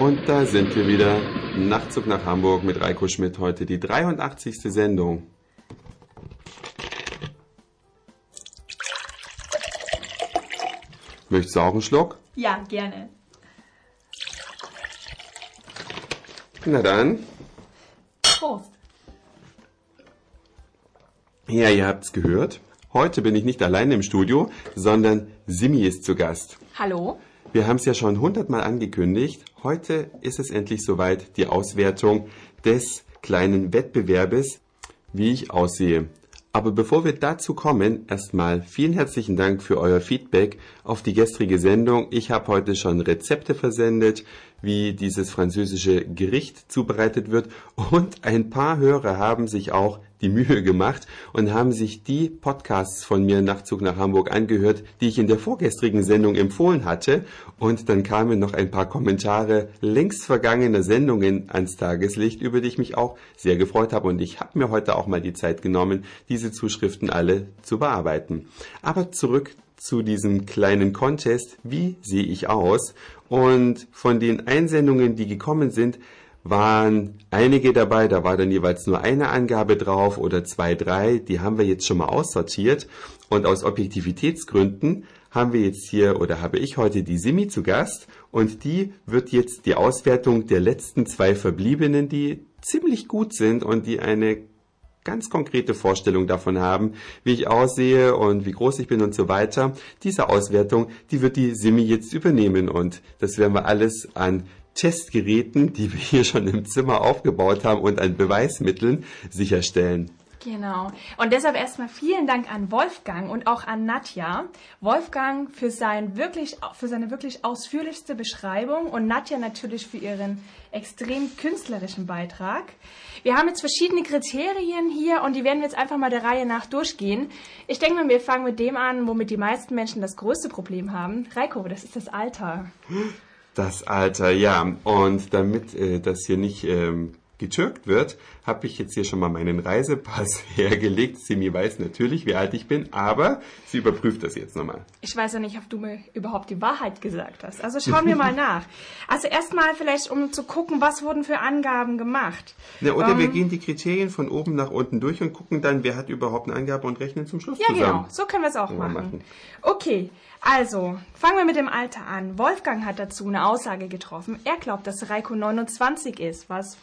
Und da sind wir wieder. Nachtzug nach Hamburg mit Reiko Schmidt. Heute die 83. Sendung. Möchtest du auch einen Schluck? Ja, gerne. Na dann. Prost. Ja, ihr habt's gehört. Heute bin ich nicht alleine im Studio, sondern Simi ist zu Gast. Hallo. Wir haben es ja schon 100-mal angekündigt. Heute ist es endlich soweit, die Auswertung des kleinen Wettbewerbes, wie ich aussehe. Aber bevor wir dazu kommen, erstmal vielen herzlichen Dank für euer Feedback auf die gestrige Sendung. Ich habe heute schon Rezepte versendet, wie dieses französische Gericht zubereitet wird. Und ein paar Hörer haben sich auch die Mühe gemacht und haben sich die Podcasts von mir Nachtzug nach Hamburg angehört, die ich in der vorgestrigen Sendung empfohlen hatte. Und dann kamen noch ein paar Kommentare längst vergangener Sendungen ans Tageslicht, über die ich mich auch sehr gefreut habe. Und ich habe mir heute auch mal die Zeit genommen, diese Zuschriften alle zu bearbeiten. Aber zurück zu diesem kleinen Contest. Wie sehe ich aus? Und von den Einsendungen, die gekommen sind, waren einige dabei, da war dann jeweils nur eine Angabe drauf oder 2, 3, die haben wir jetzt schon mal aussortiert und aus Objektivitätsgründen haben wir jetzt hier oder habe ich heute die Simi zu Gast und die wird jetzt die Auswertung der letzten 2 Verbliebenen, die ziemlich gut sind und die eine ganz konkrete Vorstellung davon haben, wie ich aussehe und wie groß ich bin und so weiter. Diese Auswertung, die wird die Simi jetzt übernehmen und das werden wir alles an Testgeräten, die wir hier schon im Zimmer aufgebaut haben und an Beweismitteln sicherstellen. Genau. Und deshalb erstmal vielen Dank an Wolfgang und auch an Nadja. Wolfgang für seine wirklich ausführlichste Beschreibung und Nadja natürlich für ihren extrem künstlerischen Beitrag. Wir haben jetzt verschiedene Kriterien hier und die werden wir jetzt einfach mal der Reihe nach durchgehen. Ich denke mal, wir fangen mit dem an, womit die meisten Menschen das größte Problem haben. Reiko, das ist das Alter. Das Alter, ja. Und damit das hier nicht getürkt wird, habe ich jetzt hier schon mal meinen Reisepass hergelegt. Simi weiß natürlich, wie alt ich bin, aber sie überprüft das jetzt nochmal. Ich weiß ja nicht, ob du mir überhaupt die Wahrheit gesagt hast. Also schauen wir mal nach. Also erstmal vielleicht, um zu gucken, was wurden für Angaben gemacht. Ja, oder wir gehen die Kriterien von oben nach unten durch und gucken dann, wer hat überhaupt eine Angabe und rechnen zum Schluss zusammen. Ja, genau. So können wir es auch machen. Okay, also fangen wir mit dem Alter an. Wolfgang hat dazu eine Aussage getroffen. Er glaubt, dass Reiko 29 ist, was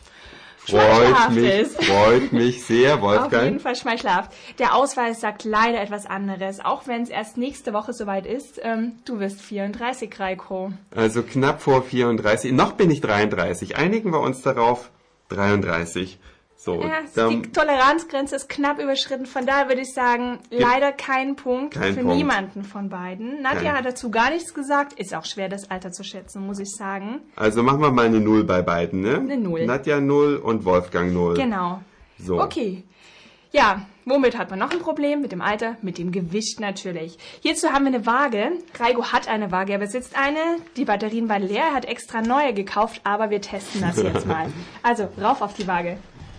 Freut mich sehr, Wolfgang. Auf jeden Fall schmeichelhaft. Der Ausweis sagt leider etwas anderes, auch wenn es erst nächste Woche soweit ist. Du wirst 34, Reiko. Also knapp vor 34. Noch bin ich 33. Einigen wir uns darauf, 33. So, ja, die Toleranzgrenze ist knapp überschritten. Von daher würde ich sagen, leider kein Punkt für niemanden von beiden. Nadja hat dazu gar nichts gesagt. Ist auch schwer, das Alter zu schätzen, muss ich sagen. Also machen wir mal eine 0 bei beiden, ne? Eine 0. Nadja 0 und Wolfgang 0. Genau. So. Okay. Ja, womit hat man noch ein Problem? Mit dem Alter? Mit dem Gewicht natürlich. Hierzu haben wir eine Waage. Reiko hat eine Waage, er besitzt eine. Die Batterien waren leer, er hat extra neue gekauft, aber wir testen das jetzt mal. Also, rauf auf die Waage.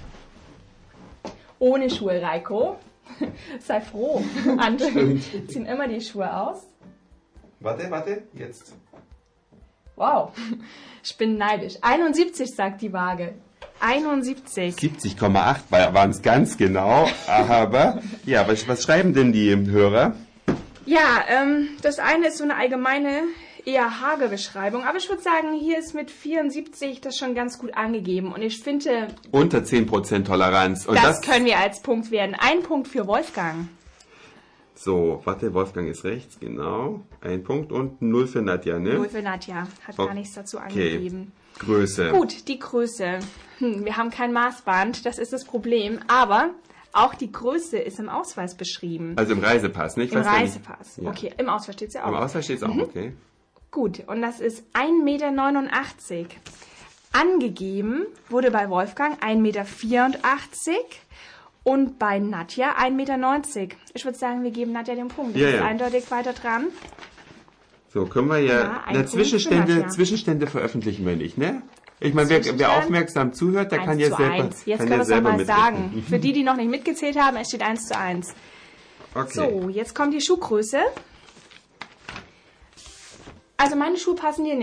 Ohne Schuhe, Reiko. Sei froh. Andere ziehen immer die Schuhe aus. Warte, jetzt. Wow, ich bin neidisch. 71 sagt die Waage. 71. 70,8 waren es ganz genau. Aber, ja, was schreiben denn die Hörer? Ja, das eine ist so eine allgemeine, eher hage Beschreibung. Aber ich würde sagen, hier ist mit 74 das schon ganz gut angegeben. Und ich finde... Unter 10% Toleranz. Und das können wir als Punkt werden. Ein Punkt für Wolfgang. So, warte, Wolfgang ist rechts, genau. Ein Punkt und 0 für Nadja, ne? 0 für Nadja. Hat gar nichts dazu angegeben. Größe. Gut, die Größe. Wir haben kein Maßband, das ist das Problem. Aber... auch die Größe ist im Ausweis beschrieben. Also im Reisepass, nicht? Im Reisepass, ja. Okay. Im Ausweis steht es ja auch. Im Ausweis steht es auch, okay. Gut, und das ist 1,89 Meter. Angegeben wurde bei Wolfgang 1,84 Meter und bei Nadja 1,90 Meter. Ich würde sagen, wir geben Nadja den Punkt. Das ist eindeutig weiter dran. So, können wir ja Zwischenstände veröffentlichen wir nicht, ne? Ich meine, wer aufmerksam zuhört, der kann jetzt selber mitmachen. Jetzt können wir es nochmal sagen. Für die noch nicht mitgezählt haben, es steht 1:1. Okay. So, jetzt kommt die Schuhgröße. Also meine Schuhe passen dir nicht.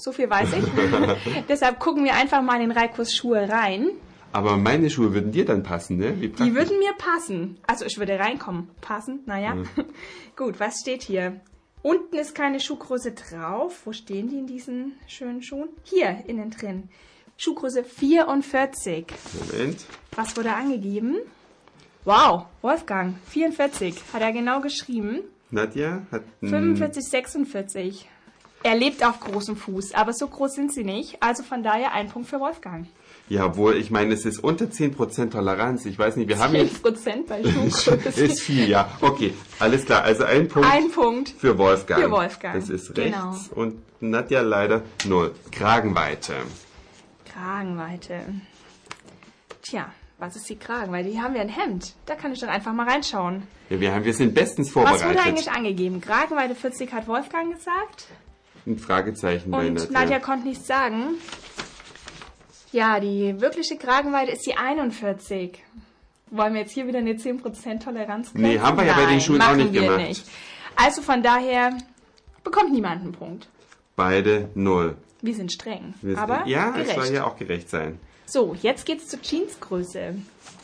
So viel weiß ich. Deshalb gucken wir einfach mal in Reikos Schuhe rein. Aber meine Schuhe würden dir dann passen, ne? Wie Die praktisch. würden mir passen. Also ich würde reinkommen. Passen? Naja. Gut, was steht hier? Unten ist keine Schuhgröße drauf. Wo stehen die in diesen schönen Schuhen? Hier, innen drin. Schuhgröße 44. Moment. Was wurde angegeben? Wow, Wolfgang, 44. Hat er genau geschrieben. Nadja hat... 45, 46. Er lebt auf großem Fuß, aber so groß sind sie nicht. Also von daher ein Punkt für Wolfgang. Jawohl, ich meine, es ist unter 10% Toleranz. Ich weiß nicht, wir haben jetzt... 10% bei Schuhgröße. Ist viel, ja. Okay, alles klar. Also ein Punkt, Ein Punkt für Wolfgang. für Wolfgang. Das ist Genau. rechts. Und Nadja leider 0. Kragenweite. Kragenweite. Tja, was ist die Kragenweite? Hier haben wir ein Hemd. Da kann ich doch einfach mal reinschauen. Ja, wir sind bestens Was vorbereitet. wurde eigentlich angegeben? Kragenweite 40 hat Wolfgang gesagt. Ein Fragezeichen bei Und Nadja. Nadja konnte nichts sagen. Ja, die wirkliche Kragenweite ist die 41. Wollen wir jetzt hier wieder eine 10% Toleranz kriegen? Nee, haben wir ja bei den Schuhen auch machen nicht wir gemacht. Nicht. Also von daher bekommt niemand einen Punkt. Beide 0. Wir sind streng, Wir sind- aber ja, gerecht. es soll ja auch gerecht sein. So, jetzt geht's zur Jeansgröße.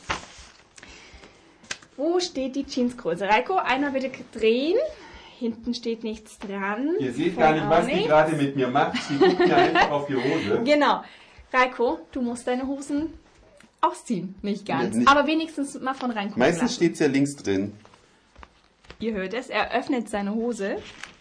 Wo steht die Jeansgröße? Reiko, einmal bitte drehen. Hinten steht nichts dran. Ihr seht Vorne gar nicht, auch was die gerade mit mir macht. Die guckt mir einfach auf die Hose. Genau. Reiko, du musst deine Hosen ausziehen. Nicht ganz, Nicht- aber wenigstens mal von reingucken Meistens lassen. steht es ja links drin. Ihr hört es, er öffnet seine Hose.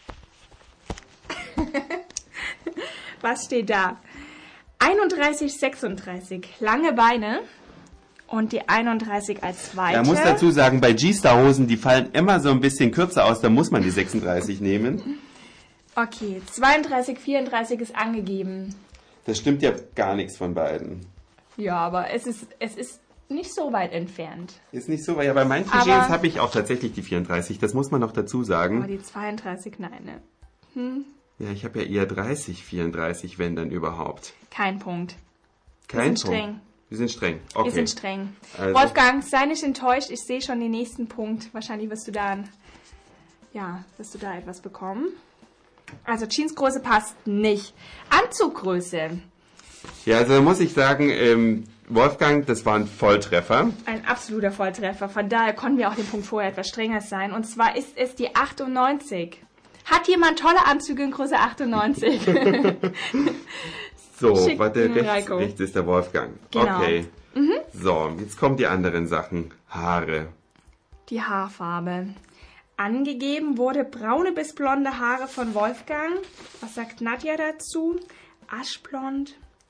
Was steht da? 31, 36, lange Beine und die 31 als zweite. Er muss dazu sagen, bei G-Star-Hosen, die fallen immer so ein bisschen kürzer aus, da muss man die 36 nehmen. Okay, 32, 34 ist angegeben. Das stimmt ja gar nichts von beiden. Ja, aber es ist nicht so weit entfernt. Ist nicht so, weil ja bei manchen Aber- Jeans habe ich auch tatsächlich die 34, das muss man noch dazu Aber sagen. die 32, nein, ne? Ja, ich habe ja eher 30, 34, wenn dann überhaupt. Kein Punkt. Kein sind Punkt. streng. Wir sind streng. Okay. Wir sind streng. Also- Wolfgang, sei nicht enttäuscht. Ich sehe schon den nächsten Punkt. Wahrscheinlich wirst du da etwas bekommen. Also Jeansgröße passt nicht. Anzuggröße. Ja, also da muss ich sagen, Wolfgang, das war ein Volltreffer. Ein absoluter Volltreffer. Von daher konnten wir auch den Punkt vorher etwas strenger sein. Und zwar ist es die 98. Hat jemand tolle Anzüge in Größe 98? So, Schick warte, den Reiko. rechts ist der Wolfgang. Genau. Okay. So, jetzt kommen die anderen Sachen. Haare. Die Haarfarbe. Angegeben wurde braune bis blonde Haare von Wolfgang. Was sagt Nadja dazu? Aschblond.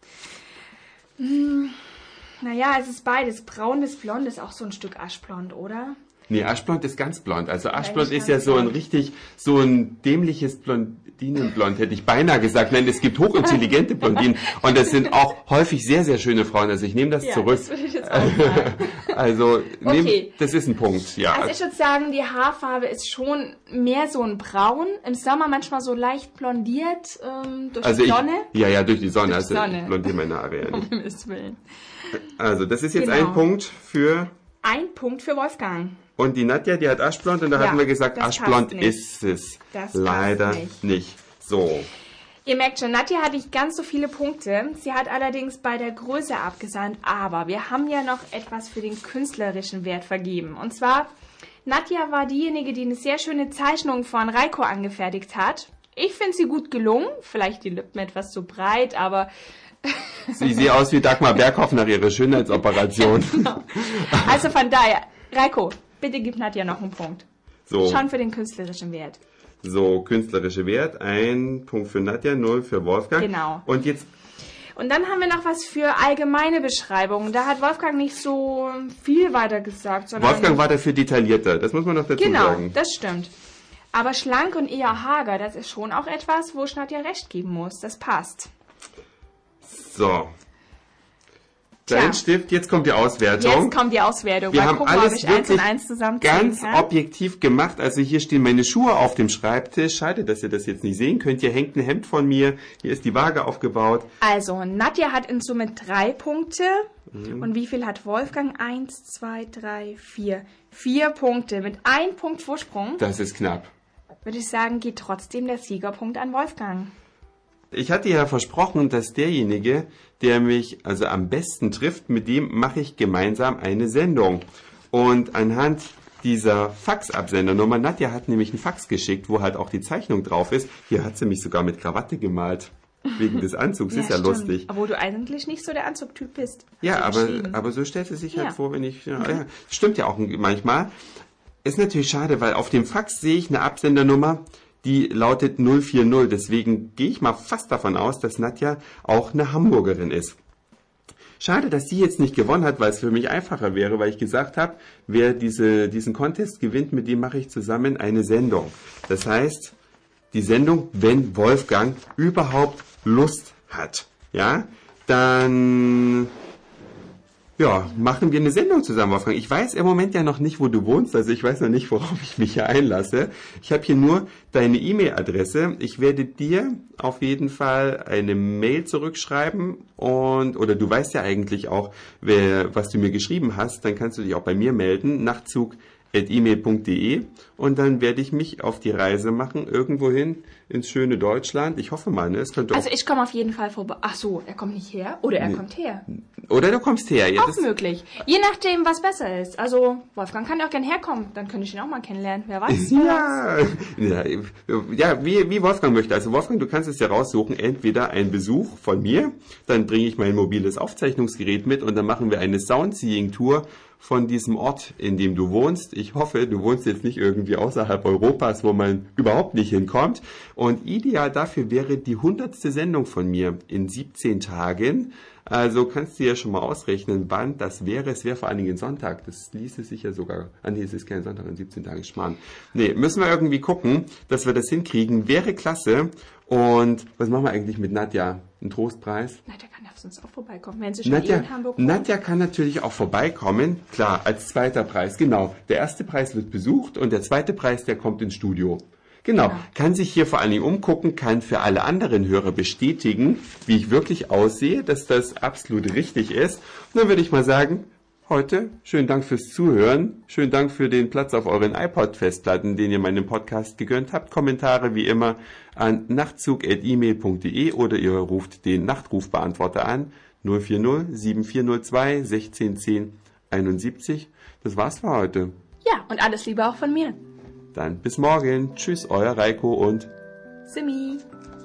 Naja, es ist beides. Braun bis blond ist auch so ein Stück aschblond, oder? Nee, Aschblond ist ganz blond. Also Aschblond nicht ist ja ganz so ein blond. so ein dämliches Blondinenblond, hätte ich beinahe gesagt. Nein, es gibt hochintelligente Blondinen und das sind auch häufig sehr, sehr schöne Frauen. Also ich nehme das zurück. Das würde ich jetzt auch sagen. Also, Okay. das ist ein Punkt, ja. Also ich würde sagen, die Haarfarbe ist schon mehr so ein Braun. Im Sommer manchmal so leicht blondiert durch die Sonne. Ja, durch die Sonne. Durch die Also Sonne. ich blondiere meine Haare ja nicht. Um Himmels Willen. Also das ist jetzt Genau. ein Punkt für... Ein Punkt für Wolfgang. Und die Nadja, die hat Aschblond und da Ja, hatten wir gesagt, das Aschblond passt nicht. ist es. Das passt Leider nicht. So. Ihr merkt schon, Nadja hat nicht ganz so viele Punkte. Sie hat allerdings bei der Größe abgesandt. Aber wir haben ja noch etwas für den künstlerischen Wert vergeben. Und zwar, Nadja war diejenige, die eine sehr schöne Zeichnung von Reiko angefertigt hat. Ich finde sie gut gelungen. Vielleicht die Lippen etwas zu breit, aber Sie sieht aus wie Dagmar Berghoff nach ihrer Schönheitsoperation. also von daher, Reiko, bitte gib Nadja noch einen Punkt. So, Schon für den künstlerischen Wert. so, künstlerische Wert. Ein Punkt für Nadja, 0 für Wolfgang. Genau. Und jetzt, Und dann haben wir noch was für allgemeine Beschreibungen. Da hat Wolfgang nicht so viel weiter gesagt, sondern Wolfgang war dafür detaillierter. Das muss man noch dazu genau, sagen. das stimmt. Aber schlank und eher hager, das ist schon auch etwas, wo ich Nadja recht geben muss. Das passt. So. Dein Stift, jetzt kommt die Auswertung. Jetzt kommt die Auswertung. Wir Mal haben gucken, ob alles ich eins und wirklich eins zusammenziehen ganz kann. objektiv gemacht. Also hier stehen meine Schuhe auf dem Schreibtisch. Schade, dass ihr das jetzt nicht sehen könnt. Hier hängt ein Hemd von mir. Hier ist die Waage aufgebaut. Also, Nadja hat in Summe 3 Punkte. Mhm. Und wie viel hat Wolfgang? 1, 2, 3, 4. 4 Punkte. Mit 1 Punkt Vorsprung, Das ist knapp. würde ich sagen, geht trotzdem der Siegerpunkt an Wolfgang. Ich hatte ja versprochen, dass derjenige, der mich also am besten trifft, mit dem mache ich gemeinsam eine Sendung. Und anhand dieser Faxabsendernummer, Nadja hat nämlich einen Fax geschickt, wo halt auch die Zeichnung drauf ist. Hier hat sie mich sogar mit Krawatte gemalt. Wegen des Anzugs, ist ja stimmt. lustig. Obwohl du eigentlich nicht so der Anzugtyp bist. Ja, Hast du aber so stellt es sich halt Ja. vor, wenn ich... Ja, stimmt ja auch manchmal. Ist natürlich schade, weil auf dem Fax sehe ich eine Absendernummer, die lautet 040. Deswegen gehe ich mal fast davon aus, dass Nadja auch eine Hamburgerin ist. Schade, dass sie jetzt nicht gewonnen hat, weil es für mich einfacher wäre, weil ich gesagt habe, wer diesen Contest gewinnt, mit dem mache ich zusammen eine Sendung. Das heißt, die Sendung, wenn Wolfgang überhaupt Lust hat, ja, dann machen wir eine Sendung zusammen, Wolfgang. Ich weiß im Moment ja noch nicht, wo du wohnst, also ich weiß noch nicht, worauf ich mich hier einlasse. Ich habe hier nur deine E-Mail-Adresse. Ich werde dir auf jeden Fall eine Mail zurückschreiben oder du weißt ja eigentlich auch, was du mir geschrieben hast, dann kannst du dich auch bei mir melden, nachtzug@email.de, und dann werde ich mich auf die Reise machen, irgendwohin ins schöne Deutschland. Ich hoffe mal, ne? Es könnte Also ich komme auf jeden Fall vorbei. Ach so, er kommt nicht her? Oder er kommt her? Oder du kommst her. Ja, Auch möglich. Je nachdem, was besser ist. Also Wolfgang kann ja auch gern herkommen. Dann könnte ich ihn auch mal kennenlernen. Wer weiß. Ja, wie Wolfgang möchte. Also Wolfgang, du kannst es ja raussuchen, entweder ein Besuch von mir, dann bringe ich mein mobiles Aufzeichnungsgerät mit und dann machen wir eine Soundseeing-Tour von diesem Ort, in dem du wohnst. Ich hoffe, du wohnst jetzt nicht irgendwie außerhalb Europas, wo man überhaupt nicht hinkommt. Und ideal dafür wäre die 100. Sendung von mir in 17 Tagen. Also kannst du ja schon mal ausrechnen, wann das wäre. Es wäre vor allen Dingen ein Sonntag. Das ließe sich ja sogar... es ist kein Sonntag, in 17 Tagen Schmarrn. Nee, müssen wir irgendwie gucken, dass wir das hinkriegen. Wäre klasse. Und was machen wir eigentlich mit Nadja? Ein Trostpreis? Nadja kann ja sonst auch vorbeikommen, wenn sie schon in Hamburg wohnt. Nadja kann natürlich auch vorbeikommen. Klar, als zweiter Preis. Genau. Der erste Preis wird besucht und der zweite Preis, der kommt ins Studio. Genau. Kann sich hier vor allen Dingen umgucken, kann für alle anderen Hörer bestätigen, wie ich wirklich aussehe, dass das absolut richtig ist. Und dann würde ich mal sagen, heute schönen Dank fürs Zuhören. Schönen Dank für den Platz auf euren iPod-Festplatten, den ihr meinem Podcast gegönnt habt. Kommentare wie immer an nachtzug@email.de oder ihr ruft den Nachtrufbeantworter an 040 7402 1610 71. Das war's für heute. Ja, und alles Liebe auch von mir. Dann bis morgen. Tschüss, euer Reiko und Simi.